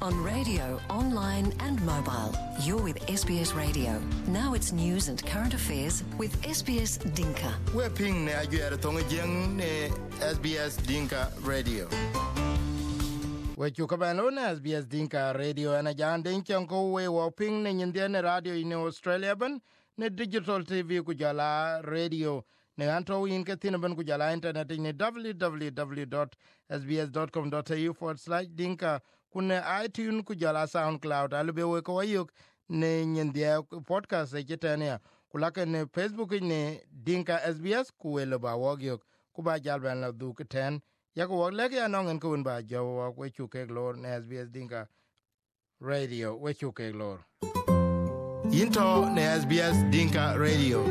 On radio, online and mobile. You're with SBS Radio. Now it's news and current affairs with SBS Dinka. We're ping ne ajuere tonga jeng ne SBS Dinka Radio. We chukabano ne SBS Dinka Radio ana jan dinka ko we wo ping ne nyindene radio in Australia ban ne digital TV ku jala radio ne anto in katina ban ku jala internet ne www.sbs.com.au/dinka kunne iTunes ku jala SoundCloud albe we ko ayuk ne nyindia podcast e kitania kulaka ne Facebook ne Dinka SBS ku wele ba wogyok ku ba jalban la du keten ya ko lege anongen ku ba jawo we chuke glor ne SBS Dinka Radio we chuke glor into ne SBS Dinka Radio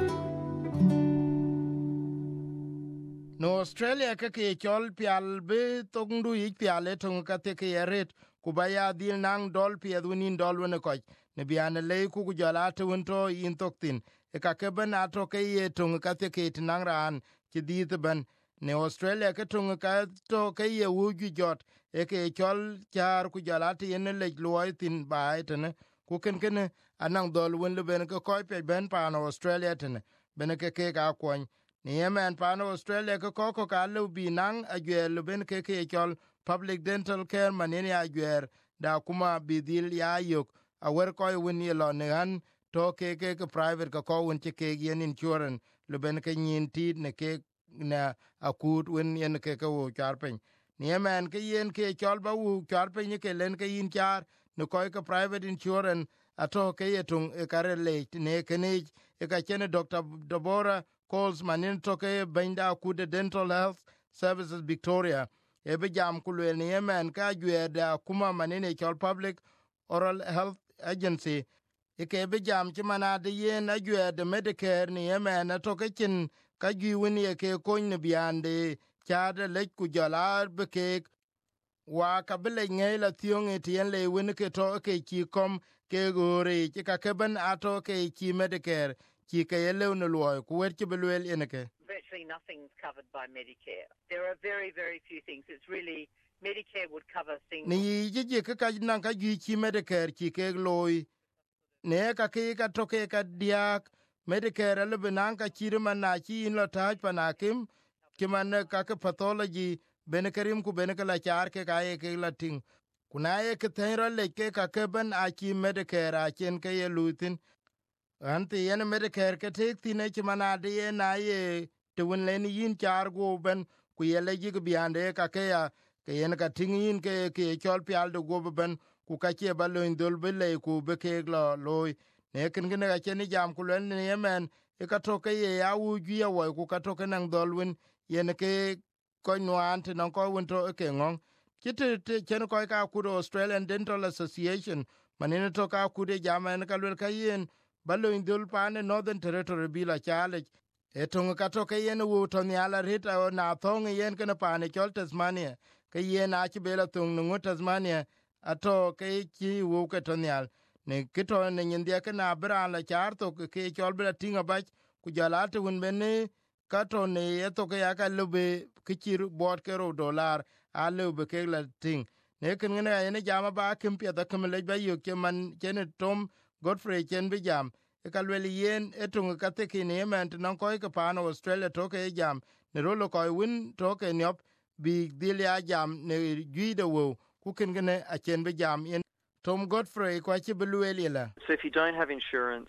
no Australia ka ke chol pial be tondu ik piale tung ka te ke ret ku ba ya dil nang dol pie dunin dol wona ko ne biane le ku jala te wonto in toktin e ka ke ban ato ke ye tung ka te ke nang ran ti di te ban ne Australia ke tung ka to ke ye wu gi jot e ke chol char ku jala te ne le loy tin ba etene ku ken ken anang dol won le ben ko pe ben pa no Australia tene ben ke ga kwon ni yemen pano Australia ko ka lu binang agwer lu ben ke chol public dental care manene agwer da kuma bidil ya yok awer ko win yelo ne han to ke private ko won ke yen insurance lu ben ke nyin ti ne ke na akut win yen ke wo charpen ni yemen ke yen ke chol ba wu charpen ke len ke yin char no ko ke private insurance ato ke yetung e karele ne kene e ka chene Dr. Deborah calls manin toke benda kude dental health services Victoria e be jam kulwe ni yemen ka jwe da kuma manine chol public oral health agency e ke be jam chimana de yen a jwe de Medicare ni yemen toke chin ka jwi wini e ke koin ne biande chade lek ku jala be ke wa kabile ngela thiong etien le wini ke to ke chi kom ke gore chi ka keben ato ke chi Medicare chi ke yeleu no loy ku wer chi belwel eneke. Virtually nothing's covered by Medicare. There are very, very few things. It's really, Medicare would cover things. Ni jiji ka nan ka ji chi Medicare chi ke loy ne ka ke ka to ke ka diak Medicare le benan ka chi man na chi in lo taj panakim kiman ka ke pathology benekarim ku benekala char ke kaye ke lating kunaye ke tenro le ke ka keben a chi Medicare a chen ke ye lutin anti yen Medicare ke tek tine chi manade na ye te won len yin char go ben ku ye le jig biande ka ke ya ke yen ka ting yin ke chol pial do go ben ku ka che baloin dol be le ku be ke lo loy ne ken ne ka chen jam ku len ne yemen e ka to ke ye ya u gi ya wo ku ka to ke nang dol win yen ke ko nuan te non ko wonto ke ngong kite chen ko ka ku Australian Dental Association manene to ka ku de jamen ka lel ka yen balo indul pane Northern Territory bila chale etong ka to ke yen wu to nyala rita na thong yen kana pane chol Tasmania ke yen a chi bela tung nu Tasmania ato ke chi wu ke to nyal ne kito ne ndia ke na bra la char to ke chol bela tinga bach ku jalate won bene kato ne eto ke aka lube kichir bot kero $1 a lube ke la ting ne ken ne ene jama ba kim pia da kem le ba yo ke man chen Tom Godfrey chen bi jam e ka le yen etung ka te ke ne man non ko ke pa no Australia to ke jam ne rolo ko win to ke nyop bi dilia jam ne gide wo ku ken ne a chen bi jam in Tom Godfrey ko chi beluela. So if you don't have insurance,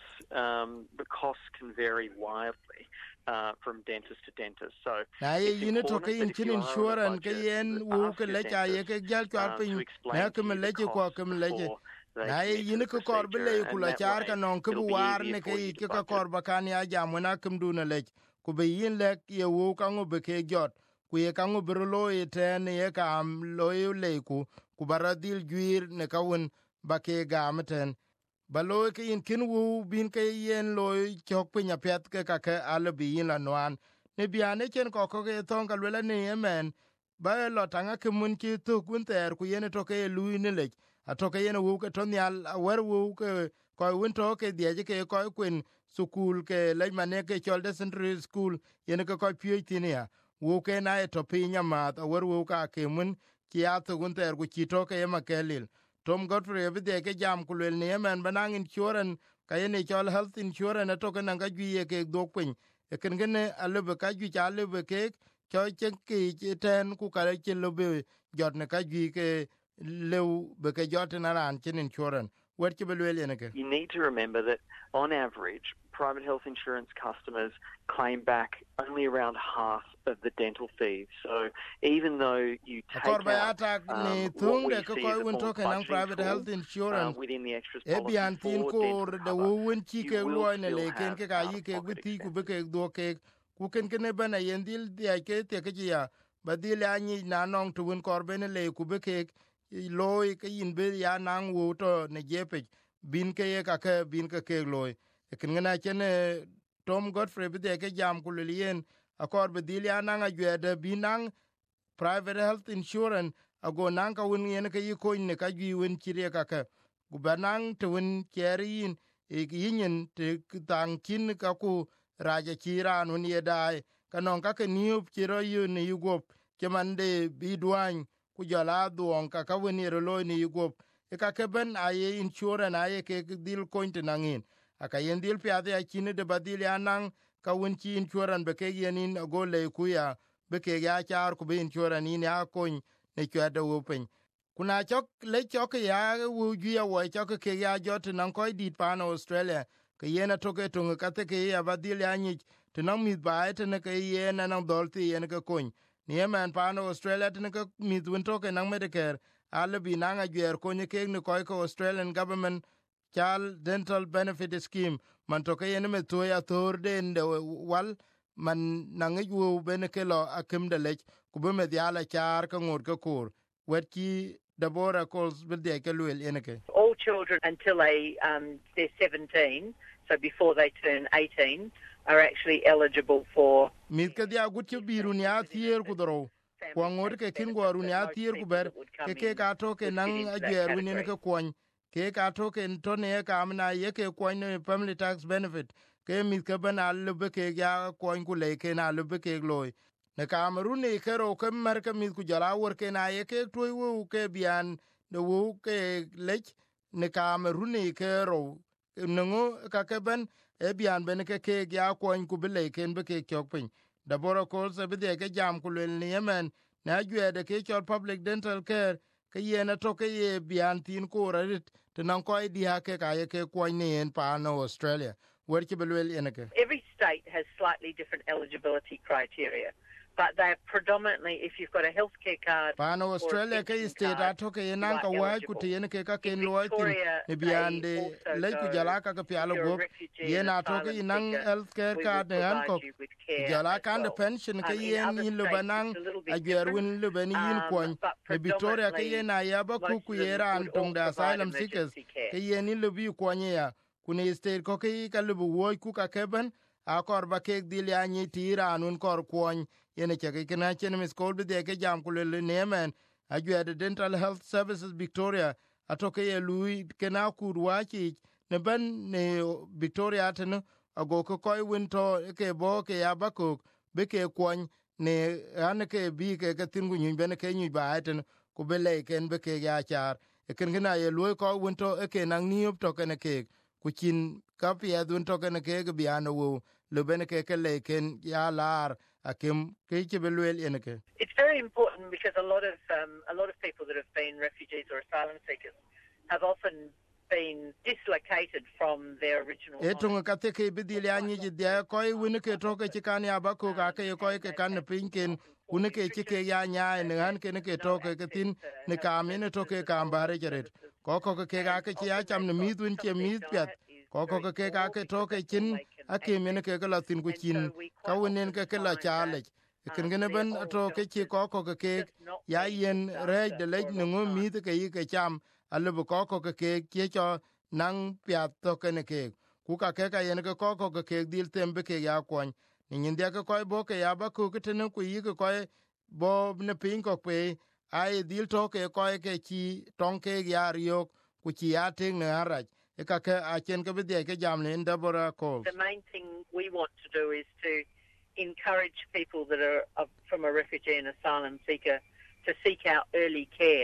the costs can vary wildly. From dentist to dentist. So na ye yin to ke in chin insurance ke yen wu ke le cha ye ke gal twar pin na ke me le ko ke me le na ye yin ko kor bele ku la char ka non ke war ne ke ka kor bakan ya jam na kum du na le ku be yin le ye wu ka ngo be ke jot ku ye ka ngo bro lo ye ten ye ka am lo ye le ku baradil gwir ne ka won ba ke ga meten balo ke in kin wu bin ke yen loy chok pinya pet ke ka ke al bi yin la noan ne biane chen ko ke ton ka le ne yemen ba lo tanga ke mun ki to kun ter ku yen to ke lu ne le ato ke yen wu ke ton yal wer wu ke ko won to ke die ke ko kun sukul ke le mane ke chol de central school yen ke ko pi tinia wu ke na to pinya ma wer wu ka ke mun ki ato kun ter ku chi to ke ma kelil Tom Godfrey bide ke jam kulel ne men banang insurance kayene chol health insurance to kan ga gwie ke dokpin e ken gene alebe ka gwi cha alebe ke cho chen ki ten ku ka ke lobe jot ne ka gwi ke lew be ke jot na ran chen insurance what ke belwel ne ke. You need to remember that on average private health insurance customers claim back only around half of the dental fees. So even though you take out what we see as a form of budgeting tool within the extras policy for dental cover, you will still have out-of-pocket expenses. Ku ken bana yendil dia ke te ke ya badil ani na nong tuun korben le ku be ke loy ke yin be ya nang wo to ne jepe bin ke ka ke bin ke loy ken ngana chen Tom Godfrey be ke jam ku lien akor badil ya nang ajede binang private health insurance ago nang ka won yen ke ko ne ka gi won kire ka ke ku banang tuun kerin e yin te tang kin ka ku raja chiran un yedai kanon ka ke niup chiro yu ni yugop kemande bidwan ku jala duon ka ka woni ro ni yugop e ka ke ben aye insurance aye ke dil kointe nangin aka yen dil piade a chine de badil yanang ka won chi insurance be ke yenin go le ku ya be ke ya char ku be insurance ni ya kon ne kwade open kuna chok le chok ya wu ju ya wo chok ke ya jot nan ko dit pan Australia ke yena toke tunga kate ke ya badil ya nyich tinang mit bae tene ke yena nang dolti yena ke kony ni eman pano Australia tene ke mit win toke nang Medicare ale bi nang a gyer konye ke ne koi ko Australian government chal dental benefit scheme man toke yena me to ya thor den de wal man nang yu bene ke lo akim de lech kube me diala char ka ngur ka kur wet ki Deborah calls with the Ekelwil Yeneke. All children until they're 17, so before they turn 18, are actually eligible for. Mitka dia gutche birunia thier kudro. Kwangor ke kin gwarunia thier kuber ke ka to ke nang ajer winin ke kwany ke ka to ke tone ka amna ye ke kwany family tax benefit ke mitka ban albe ke ya kwany ku le ke na albe ke loy. Ne Cameroon ke ro ke mer ke mit ku jala wor ke na ye ke toy wo ke bian de wo ke lech ne Cameroon ke ro nengo ka ke ben e bian ben ke ya ko ku bele ken be ke chokpin da boro ko se be de ke jam ku le ni yemen na jwe de ke chol public dental care ke ye na to ke ye bian tin ko rit te nan ko di ha ke ka ye ke ko ni en pa no Australia wer ke belwel enake. Every state has slightly different eligibility criteria. But they're predominantly, if you've got a healthcare card. Pano Australia ke state atoke yenan ka wa ku te yen ke ka ken loitin ne biande le ku jala ka ka pialo go yen atoke yenan healthcare card ne an ko jala kan de pension ke yen in lubanang a gerwin lubani yin kwon ne Victoria ke yen ya ba ku ku yera antung da asylum seekers ke yen in lubi kwonye ya kuni state ko ke ka lubu wo ku ka keben akor ba ke dil ya ni tira anun kor kwon yene cheke kena chen mis kol bi de ke jam kulele nemen ajwe de dental health services Victoria atoke ye lui kena kurwachi ne ban ne Victoria tene ago ko koy winto ke bo ke abako be ke kwon ne an ke bi ke tingu nyi ben ke nyi ba eten ku bele ken be ke ya char e ken gena ye lui ko winto e ke nang niop to ken ke ku chin ka pie dun to ken ke bi anu le ben ke le ken ya lar akim ke belwel eneke. It's very important because a lot of people that have been refugees or asylum seekers have often been dislocated from their original home. Etung ka te ke bidil anyi de ko wini ke to ke kan ya ba ko ka ke ko ke kan pinken wini ke ke ya nya ne han ke ne ke to ke tin ne ka mi ne to ke ka mbare jeret ko ke ga ke ya cham ne mi dun ke mi pet ko ke ga ke to ke chin ake mi ne ke la tin ku chin ka winen ke la chale ken gene ben to ke ko ke ya yen re de le ngo mi ke ke cham alu ko ke cho nang pya to ke ne ke ku ka yen ke ke dil tembe ke ya kwon ni ndia ke ko bo ke ya ba ku ke ne ku yi ke ko bo ne pin ko pe ai dil to ke ko ke chi ton ke ya rio ku chi ya ting ne ara e ka ke a chen ke bi de ke jam ne Deborah calls. The main thing we want to do is to encourage people that are from a refugee and asylum seeker to seek out early care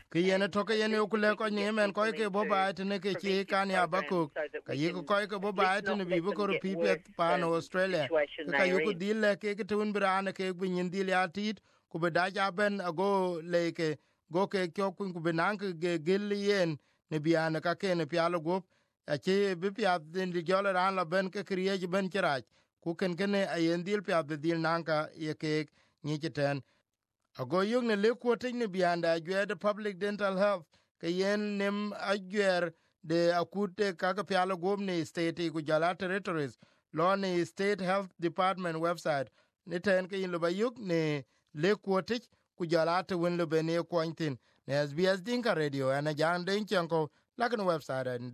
ke yene to ke yene okule ko ni men ko ke bo ba tene ke chi kan ya ba ku ka yi ko ke bo ba tene bi bo ko pipet pa no Australia ka yu ku dile ke tun brane ke bin dil ya tit ku be da ja ben ago le ke go ke kyo ku be nan ke gel yen ne biana ka ke ne pialo go a che bi pya din di jola ran la ben ke kriye ben kiraj ku ken kene ayen dil pya de dil nan ka ye ke ni ten ago yung ne le ko te ne bianda gwe de public dental health ke yen nem agwer de akute ka ka pialo go ne state ku jala territories lo ne state health department website ne ten ke yin lo bayuk ne le ko te ku jala te wen lo be ne kwintin ne SBS Dinka Radio ana jan den chanko lakin website at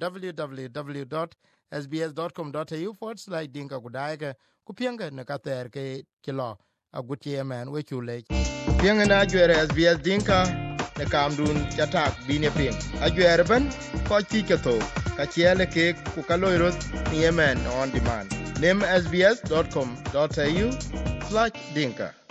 www.sbs.com.au/dinka kudaike kupianga ne kater ke kilo agutie man we chule pianga na jere SBS Dinka ne kamdun chatak bine ping ajere ban ko tiketo ka chiele ke ku kaloirot ni yemen on demand nem sbs.com.au/dinka